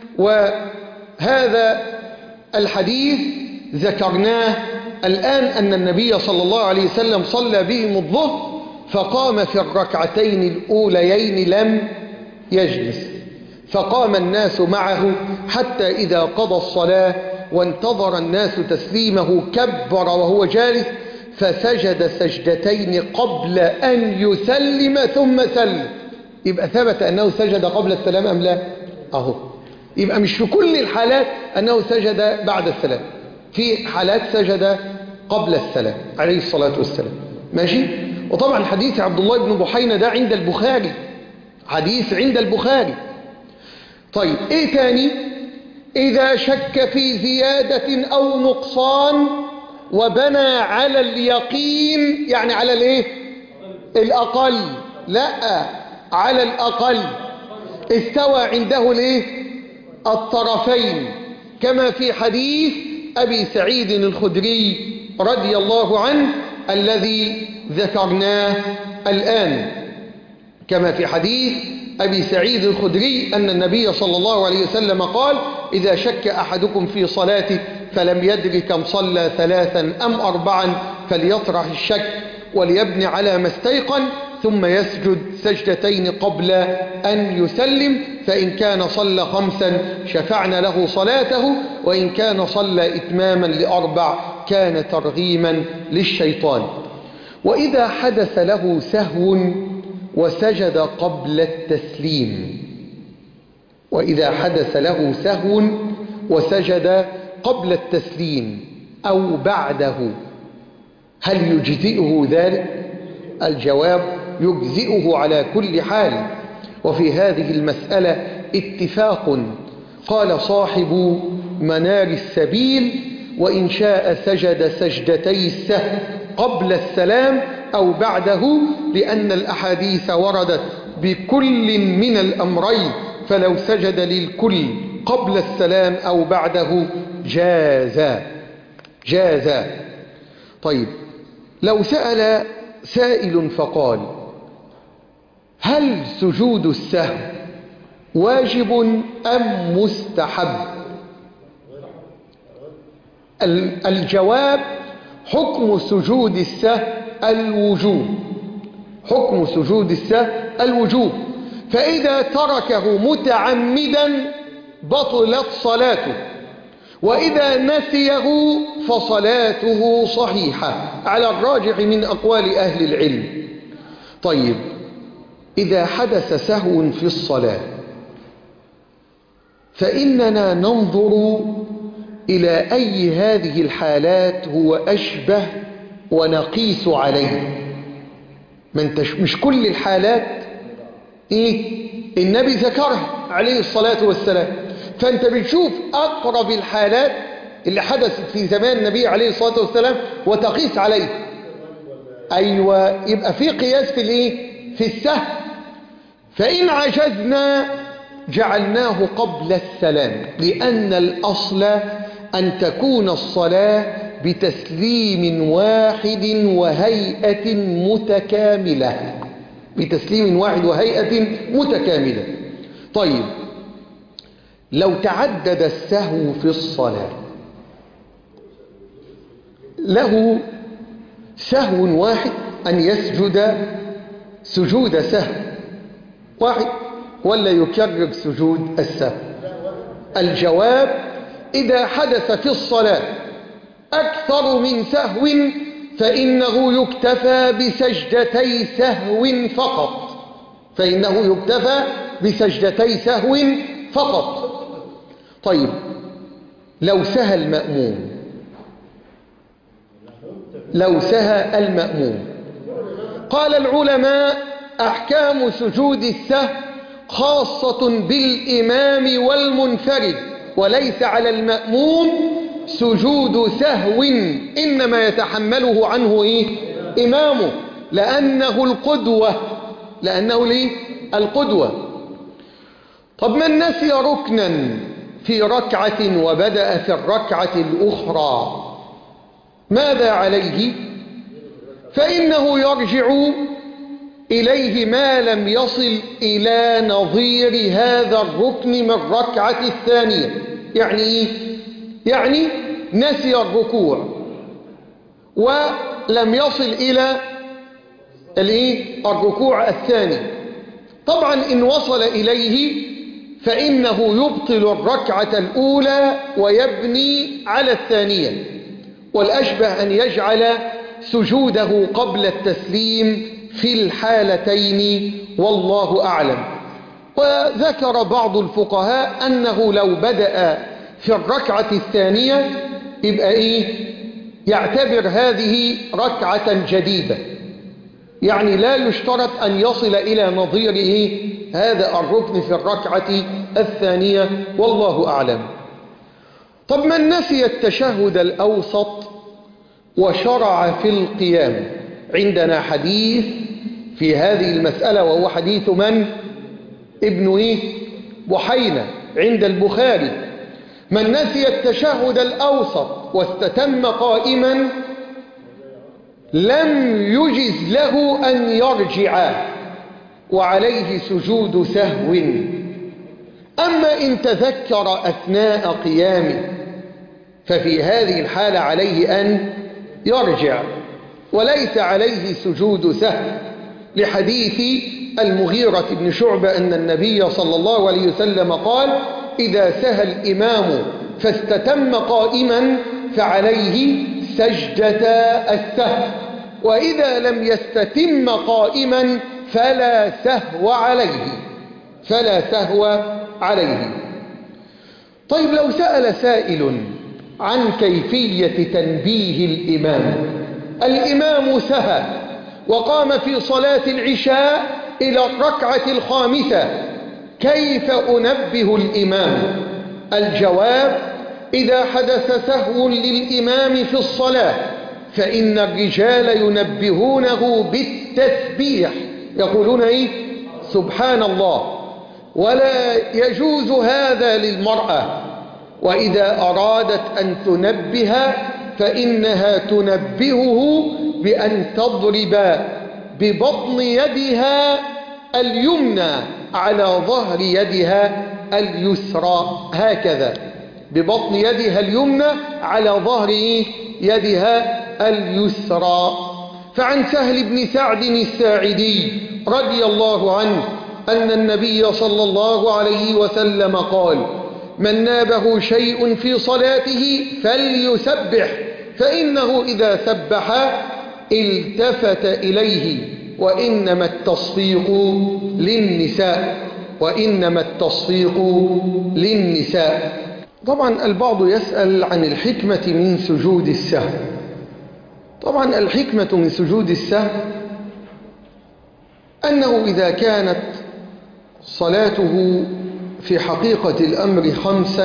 وهذا الحديث ذكرناه الآن، أن النبي صلى الله عليه وسلم صلى بهم الظهر فقام في الركعتين الأوليين لم يجلس، فقام الناس معه حتى إذا قضى الصلاة وانتظر الناس تسليمه كبر وهو جالس فسجد سجدتين قبل أن يسلم ثم سلم. يبقى ثبت أنه سجد قبل السلام أم لا؟ أهو. يبقى مش في كل الحالات أنه سجد بعد السلام، في حالات سجد قبل السلام عليه الصلاة والسلام، ماشي. وطبعا حديث عبد الله بن بحينة ده عند البخاري، حديث عند البخاري. طيب، ايه تاني؟ إذا شك في زيادة أو نقصان وبنى على اليقين، يعني على الايه؟ الأقل، لا، على الأقل، استوى عنده الايه؟ الطرفين، كما في حديث أبي سعيد الخدري رضي الله عنه الذي ذكرناه الآن. كما في حديث أبي سعيد الخدري أن النبي صلى الله عليه وسلم قال: إذا شك أحدكم في صلاته فلم يدر كم صلى 3 أم 4 فليطرح الشك وليبني على ما استيقن ثم يسجد سجدتين قبل أن يسلم، فإن كان صلى 5 شفعنا له صلاته، وإن كان صلى إتماما ل4 كان ترغيما للشيطان. وإذا حدث له سهو وسجد قبل التسليم، وإذا حدث له سهو وسجد قبل التسليم أو بعده، هل يجزئه ذلك؟ الجواب: يجزئه على كل حال. وفي هذه المسألة اتفاق. قال صاحب منار السبيل: وإن شاء سجد سجدتي السهو قبل السلام أو بعده، لأن الأحاديث وردت بكل من الأمرين، فلو سجد للكل قبل السلام أو بعده جاز. طيب، لو سأل سائل فقال: هل سجود السهو واجب أم مستحب؟ الجواب: حكم سجود السهو الوجوب، حكم سجود السهو الوجوب. فإذا تركه متعمدا بطلت صلاته، وإذا نسيه فصلاته صحيحة على الراجح من أقوال أهل العلم. طيب، إذا حدث سهو في الصلاة فإننا ننظر إلى أي هذه الحالات هو أشبه ونقيس عليه. مش كل الحالات النبي ذكرها عليه الصلاة والسلام، فأنت بتشوف أقرب الحالات اللي حدثت في زمان النبي عليه الصلاة والسلام وتقيس عليه. أيوة، يبقى في قياس في السهو. فإن عجزنا جعلناه قبل السلام، لأن الأصل أن تكون الصلاة بتسليم واحد وهيئة متكاملة، بتسليم واحد وهيئة متكاملة. طيب، لو تعدد السهو في الصلاة، له سهو واحد أن يسجد سجود سهو واحد، ولا يكرر سجود السهو؟ الجواب: إذا حدث في الصلاة أكثر من سهو فإنه يكتفى بسجدتي سهو فقط، فإنه يكتفى بسجدتي سهو فقط. طيب لو سهى المأموم، لو سهى المأموم، قال العلماء أحكام سجود السهو خاصة بالإمام والمنفرد، وليس على المأموم سجود سهو، إنما يتحمله عنه إمامه، لأنه القدوة، لأنه القدوة. طب من نسي ركنا في ركعة وبدأ في الركعة الأخرى ماذا عليه؟ فإنه يرجع إليه ما لم يصل إلى نظير هذا الركن من الركعة الثانية. يعني إيه؟ يعني نسي الركوع ولم يصل إلى الركوع الثاني. طبعا إن وصل إليه فإنه يبطل الركعة الأولى ويبني على الثانية، والأشبه أن يجعل سجوده قبل التسليم في الحالتين، والله أعلم. وذكر بعض الفقهاء أنه لو بدأ في الركعة الثانية يبقى يعتبر هذه ركعة جديدة، يعني لا يشترط أن يصل إلى نظير هذا الركن في الركعة الثانية، والله أعلم. طب من نسي التشهد الأوسط وشرع في القيام، عندنا حديث في هذه المسألة، وهو حديث من؟ ابن بحينة عند البخاري. من نسي التشهد الأوسط واستتم قائما لم يجز له أن يرجع وعليه سجود سهو. أما إن تذكر أثناء قيامه ففي هذه الحالة عليه أن يرجع وليس عليه سجود سهو، لحديث المغيرة بن شعبة أن النبي صلى الله عليه وسلم قال: إذا سهى الإمام فاستتم قائما فعليه سجدتا السهو، وإذا لم يستتم قائما فلا سهو عليه، فلا سهو عليه. طيب لو سأل سائل عن كيفية تنبيه الإمام سهى وقام في صلاة العشاء إلى الركعة الخامسة، كيف أنبه الإمام؟ الجواب: إذا حدث سهو للإمام في الصلاة فإن الرجال ينبهونه بالتسبيح، يقولون سبحان الله، ولا يجوز هذا للمرأة. وإذا أرادت أن تنبه فإنها تنبهه بأن تضرب ببطن يدها اليمنى على ظهر يدها اليسرى، هكذا، ببطن يدها اليمنى على ظهر يدها اليسرى. فعن سهل بن سعد الساعدي رضي الله عنه أن النبي صلى الله عليه وسلم قال: من نابه شيء في صلاته فليسبح، فإنه إذا سبح التفت إليه، وإنما التصفيق للنساء، وإنما التصفيق للنساء. طبعا البعض يسأل عن الحكمة من سجود السهو. طبعا الحكمة من سجود السهو أنه إذا كانت صلاته في حقيقة الأمر 5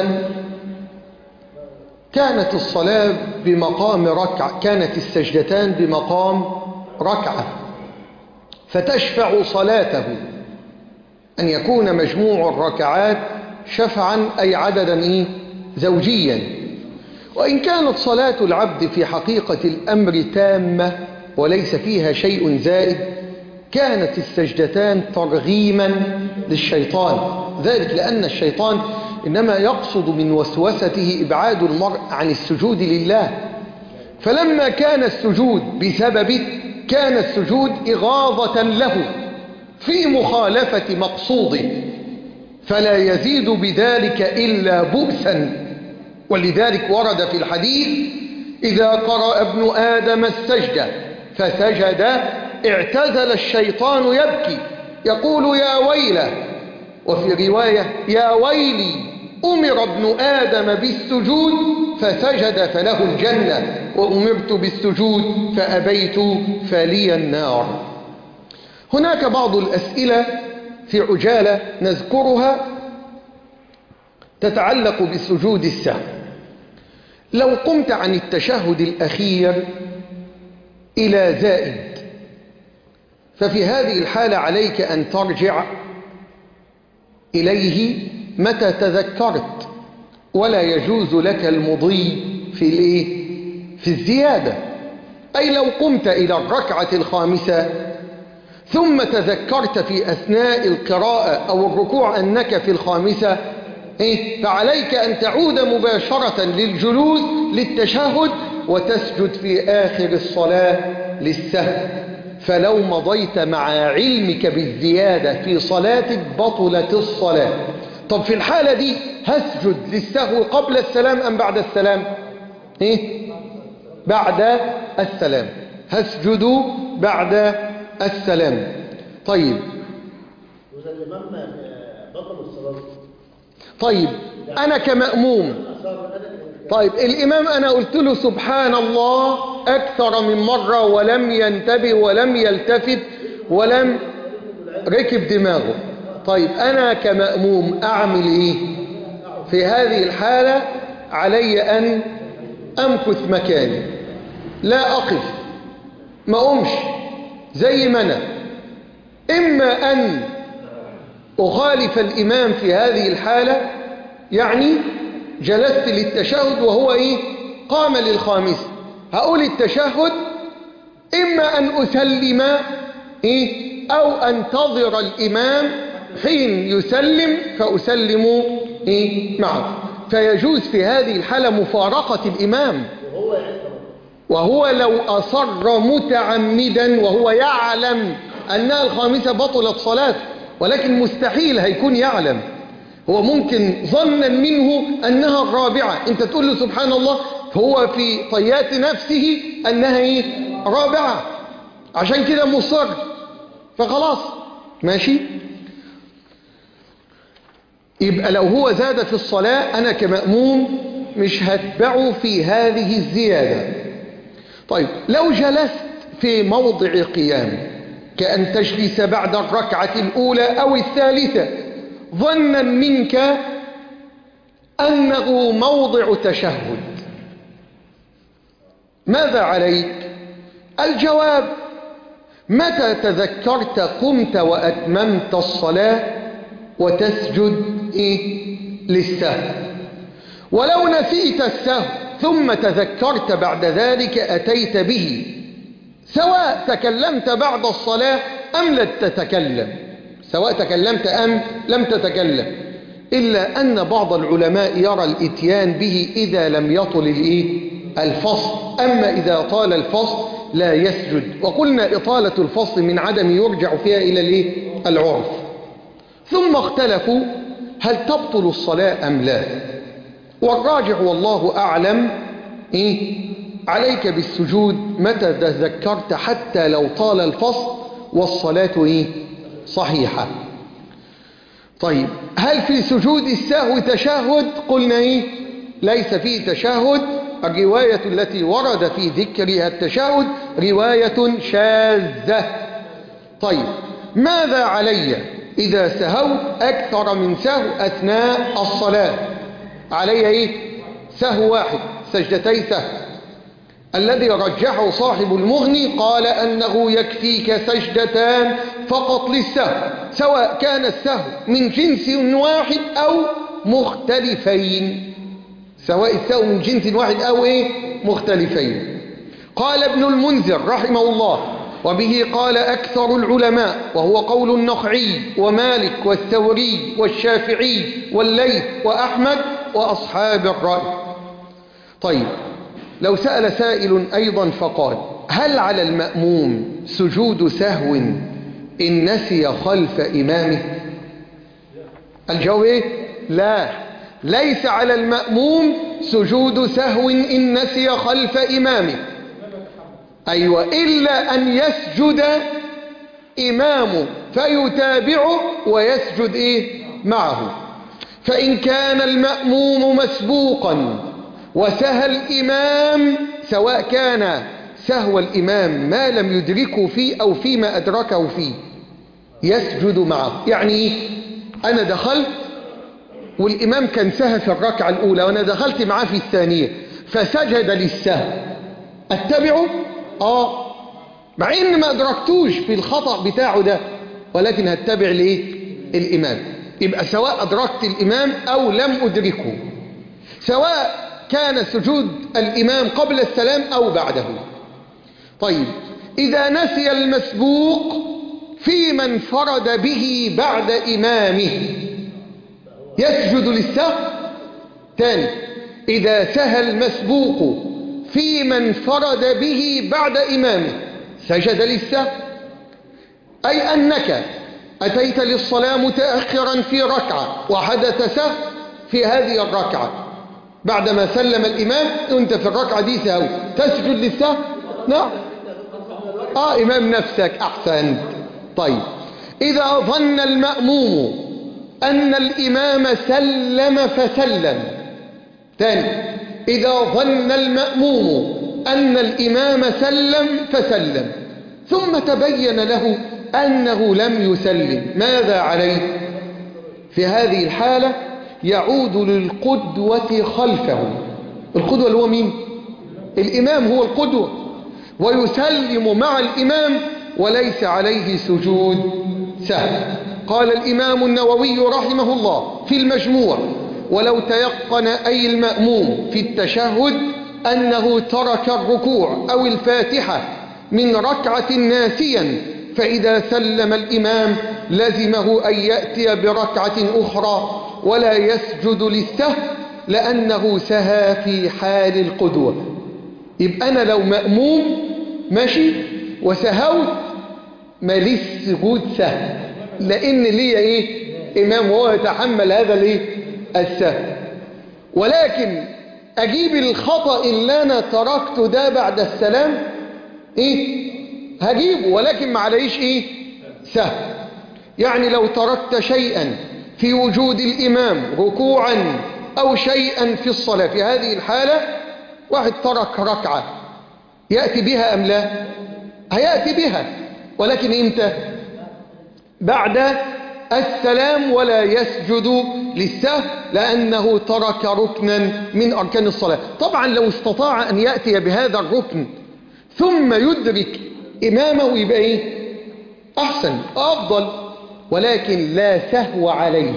كانت الصلاة بمقام ركعة، كانت السجدتان بمقام ركعة، فتشفع صلاته أن يكون مجموع الركعات شفعا، أي عددا زوجيا. وإن كانت صلاة العبد في حقيقة الأمر تامة وليس فيها شيء زائد كانت السجدتان ترغيما للشيطان، ذلك لأن الشيطان إنما يقصد من وسوسته إبعاد المرء عن السجود لله، فلما كان السجود بسببه كان السجود إغاظة له في مخالفة مقصوده، فلا يزيد بذلك إلا بؤسا. ولذلك ورد في الحديث: إذا قرأ ابن آدم السجدة فسجد اعتزل الشيطان يبكي يقول: يا ويله وفي رواية يا ويلي أمر ابن آدم بالسجود فسجد فله الجنة وأمرت بالسجود فأبيت فلي النار. هناك بعض الأسئلة في عجالة نذكرها تتعلق بسجود السهو. لو قمت عن التشهد الأخير إلى زائد ففي هذه الحالة عليك أن ترجع إليه متى تذكرت، ولا يجوز لك المضي في الزيادة. أي لو قمت إلى الركعة الخامسة ثم تذكرت في أثناء القراءة أو الركوع أنك في الخامسة فعليك أن تعود مباشرة للجلوس للتشهد وتسجد في آخر الصلاة للسهو. فلو مضيت مع علمك بالزيادة في صلاتك بطلت الصلاة. طب في الحالة دي هسجد للسهو قبل السلام أم بعد السلام؟ بعد السلام. هسجد بعد السلام. طيب وإذا الإمام بطل الصلاة، طيب أنا كمأموم، طيب الإمام أنا قلت له سبحان الله أكثر من مرة ولم ينتبه ولم يلتفت ولم ركب دماغه، طيب أنا كمأموم أعمل إيه في هذه الحالة؟ علي أن أمكث مكاني، لا أقف، ما أقومش زي ما أنا. إما أن أخالف الإمام في هذه الحالة، يعني جلست للتشهد وهو قام للخامس، هقول التشهد، إما أن أسلم أو أنتظر الإمام حين يسلم فأسلم معه. فيجوز في هذه الحالة مفارقة الإمام، وهو لو أصر متعمدا وهو يعلم أنها الخامسة بطلت صلاته، ولكن مستحيل هيكون يعلم، هو ممكن ظنا منه أنها الرابعة، أنت تقول له سبحان الله هو في طيات نفسه أنها رابعة، عشان كده مصر، فخلاص ماشي. يبقى لو هو زاد في الصلاة أنا كمأموم مش هتبعه في هذه الزيادة. طيب لو جلست في موضع قيام كأن تجلس بعد الركعة الأولى أو الثالثة ظنا منك أنه موضع تشهد، ماذا عليك؟ الجواب متى تذكرت قمت وأتممت الصلاة وتسجد للسهو. ولو نسيت السهو ثم تذكرت بعد ذلك أتيت به، سواء تكلمت بعد الصلاة أم لم تتكلم، سواء تكلمت أم لم تتكلم، إلا أن بعض العلماء يرى الإتيان به إذا لم يطل الفصل، أما إذا طال الفصل لا يسجد. وقلنا إطالة الفصل من عدم يرجع فيها إلى العرف. ثم اختلفوا هل تبطل الصلاة أم لا، والراجع والله أعلم عليك بالسجود متى تذكرت حتى لو طال الفصل والصلاة صحيحة. طيب هل في سجود السهو تشهد؟ قلنا ليس فيه تشهد، الرواية التي ورد في ذكرها التشهد رواية شاذة. طيب ماذا علي إذا سهوت أكثر من سهو أثناء الصلاة؟ علي سهو واحد، سجدتي سهو. الذي رجحه صاحب المغني قال أنه يكفيك سجدتان فقط للسهو، سواء كان السهو من جنس واحد أو مختلفين، سواء السهو من جنس واحد أو مختلفين. قال ابن المنذر رحمه الله وبه قال أكثر العلماء، وهو قول النخعي ومالك والثوري والشافعي والليث وأحمد وأصحاب الرأي. طيب لو سأل سائل أيضا فقال هل على المأموم سجود سهو إن نسي خلف إمامه؟ الجواب لا، ليس على المأموم سجود سهو إن نسي خلف إمامه. أيوة، إلا أن يسجد إمامه فيتابعه ويسجد معه. فإن كان المأموم مسبوقا وسهى الإمام، سواء كان سهو الإمام ما لم يدركه فيه أو فيما أدركه فيه، يسجد معه. يعني أنا دخلت والإمام كان سهى في الركعة الأولى وأنا دخلت معاه في الثانية فسجد للسهو، أتبعه؟ مع إن ما أدركتوش في الخطأ بتاعه ده، ولكن هتبع ليه؟ الإمام. يبقى سواء أدركت الإمام أو لم أدركه، سواء كان سجود الإمام قبل السلام أو بعده. طيب، إذا نسي المسبوق في من انفرد به بعد إمامه يسجد للسهو. تاني، إذا سهى المسبوق في من انفرد به بعد إمامه سجد للسهو. أي أنك أتيت للصلاة متأخرا في ركعة وحدث سهو في هذه الركعة، بعدما سلم الإمام أنت في الركعة دي سهو، تسجد للسهو؟ نعم. إمام نفسك، أحسنت. طيب، إذا ظن المأموم أن الإمام سلم فسلم. تاني، إذا ظن المأموم أن الإمام سلم فسلم ثم تبين له أنه لم يسلم، ماذا عليه؟ في هذه الحالة يعود للقدوة خلفه. القدوة اللي هو مين؟ الإمام هو القدوة، ويسلم مع الإمام وليس عليه سجود سهو. قال الإمام النووي رحمه الله في المجموع: ولو تيقن أي المأموم في التشهد أنه ترك الركوع أو الفاتحة من ركعة ناسيا، فإذا سلم الإمام لزمه أن يأتي بركعة أخرى ولا يسجد للسهو لأنه سهى في حال القدوة. يبقى أنا لو مأموم ماشي وسهوت ماليش سجود سهو، لأن لي إمام هو يتحمل هذا السهو. ولكن أجيب الخطأ اللي أنا تركته ده بعد السلام هجيبه، ولكن ما عليش سهو. يعني لو تركت شيئا في وجود الإمام ركوعا أو شيئا في الصلاة، في هذه الحالة واحد ترك ركعة يأتي بها أم لا؟ هيأتي بها، ولكن إمتى؟ بعد السلام، ولا يسجد للسهو لأنه ترك ركنا من أركان الصلاة. طبعا لو استطاع أن يأتي بهذا الركن ثم يدرك إمامه يبقى أحسن أفضل، ولكن لا سهو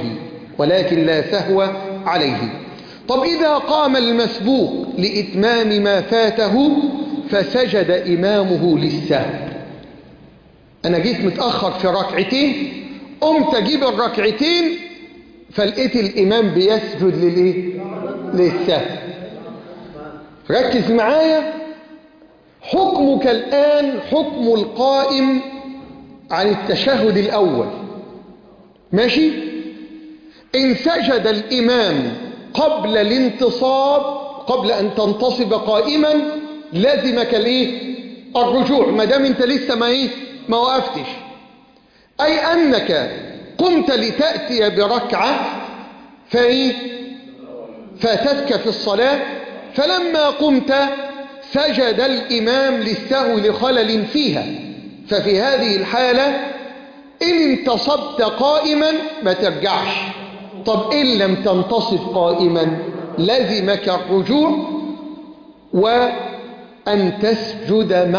عليه. طب إذا قام المسبوق لإتمام ما فاته فسجد إمامه للسهو، أنا جيت متأخر في ركعتين، قمت أجيب الركعتين فلقيت الإمام بيسجد للسهو. ركز معايا، حكمك الآن حكم القائم عن التشهد الأول، ماشي؟ إن سجد الإمام قبل الانتصاب، قبل أن تنتصب قائما، لازمك الرجوع ما دام أنت لسه ما وقفتش. أي أنك قمت لتأتي بركعة فاتتك في الصلاة، فلما قمت سجد الإمام للسهو لخلل فيها، ففي هذه الحالة إن انتصبت قائما ما ترجعش. طب إن لم تنتصب قائما لزمك الرجوع وأن تسجد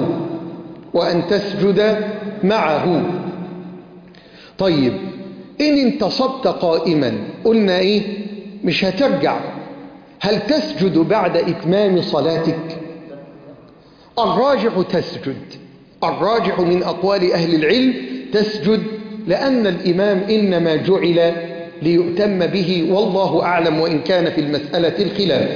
معه. طيب، إن انتصبت قائما قلنا مش هترجع، هل تسجد بعد إتمام صلاتك؟ الراجح تسجد، الراجح من أقوال أهل العلم تسجد، لأن الإمام إنما جعل ليؤتم به، والله أعلم، وإن كان في المسألة الخلاف.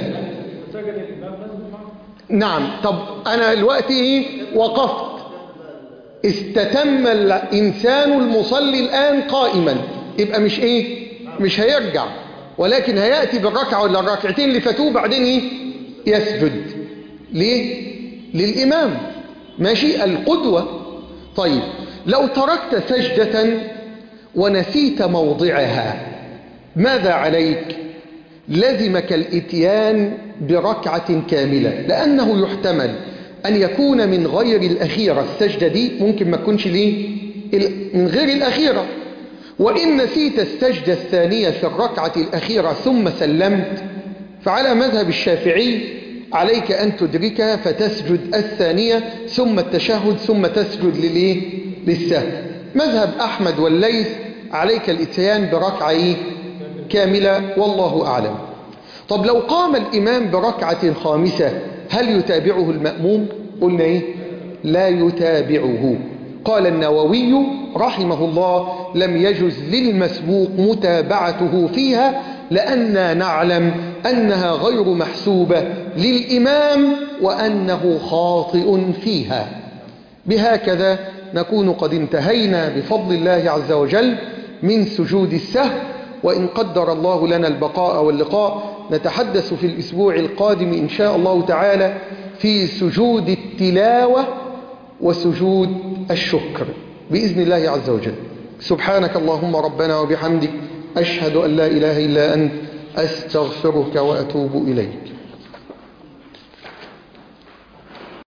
نعم. طب أنا دلوقتي وقفت، استتم الإنسان المصلي الآن قائما، يبقى مش هيرجع، ولكن هيأتي بالركعة ولا الركعتين اللي فاتوه بعدين يسجد للإمام، ماشي؟ القدوة. طيب، لو تركت سجدة ونسيت موضعها ماذا عليك؟ لزمك الاتيان بركعة كاملة، لأنه يحتمل أن يكون من غير الأخيرة. السجدة دي ممكن ما تكونش ليه من غير الأخيرة. وإن نسيت السجدة الثانية في الركعة الأخيرة ثم سلمت، فعلى مذهب الشافعي عليك أن تدركها فتسجد الثانية ثم التشهد ثم تسجد للسهو. مذهب أحمد والليث عليك الاتيان بركعة كاملة، والله أعلم. طب لو قام الإمام بركعة خامسة هل يتابعه المأموم؟ قلنا لا يتابعه. قال النووي رحمه الله لم يجز للمسبوق متابعته فيها، لأننا نعلم أنها غير محسوبة للإمام وأنه خاطئ فيها. بهكذا نكون قد انتهينا بفضل الله عز وجل من سجود السهو، وإن قدر الله لنا البقاء واللقاء نتحدث في الأسبوع القادم إن شاء الله تعالى في سجود التلاوة وسجود الشكر بإذن الله عز وجل. سبحانك اللهم ربنا وبحمدك، أشهد أن لا إله إلا أنت، أستغفرك وأتوب إليك.